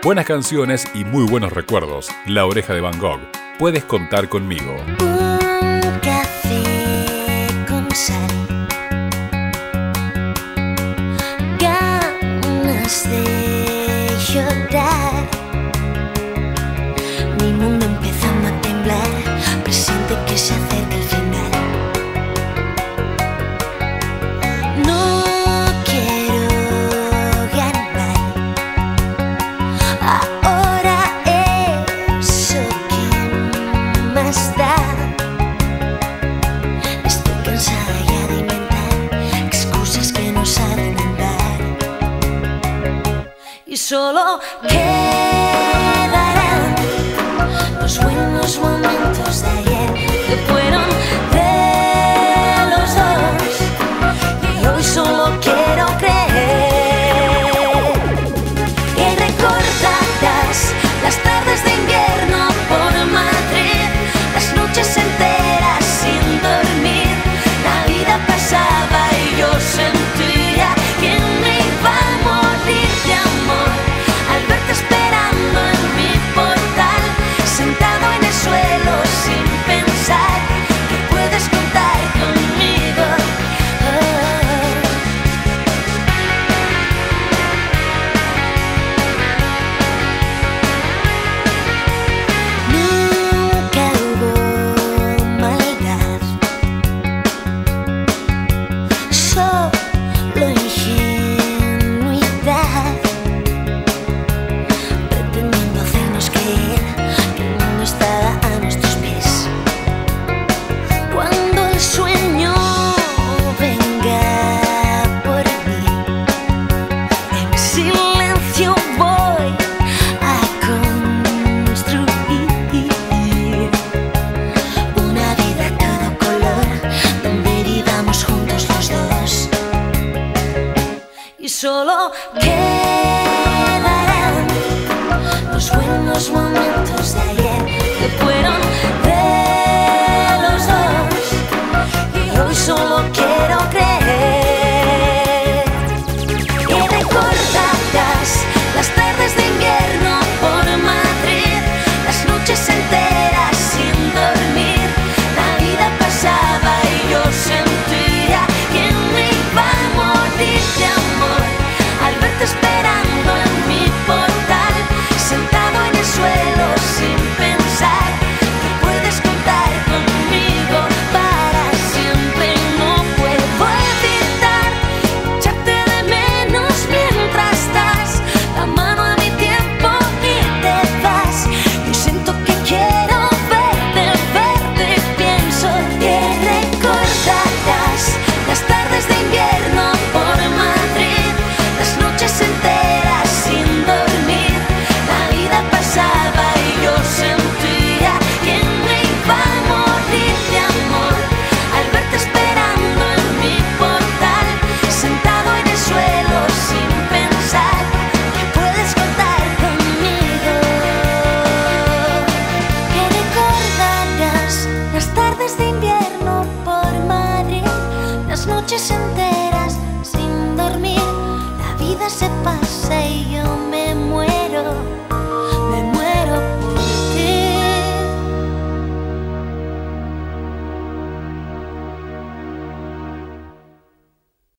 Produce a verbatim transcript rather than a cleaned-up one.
Buenas canciones y muy buenos recuerdos. La Oreja de Van Gogh. Puedes contar conmigo. Un café con sal, ganas de llorar, mi mundo empezando a temblar, presiente que se acerca el final. No quiero ganar, ahora eso que más da. Estoy cansada ya de inventar excusas que no saben andar, y solo quedarán los buenos momentos de ayer que fueron de los dos, y hoy solo quiero creer que recordarás las tardes de invierno por Madrid, las noches enteras sin dormir. La vida pasaba y yo sentía que me iba a morir de amor al verte esperando en mi portal, sentado en el suelo sin pensar que puedes contar conmigo. Nunca hubo maldad, solo ingenuidad, pretendiendo hacernos creer que el mundo estaba a nuestros pies. Cuando el sueño venga por mí, en silencio voy a construir una vida a todo color, donde vivamos juntos los dos, y solo quedarán los buenos momentos de ayer que fueron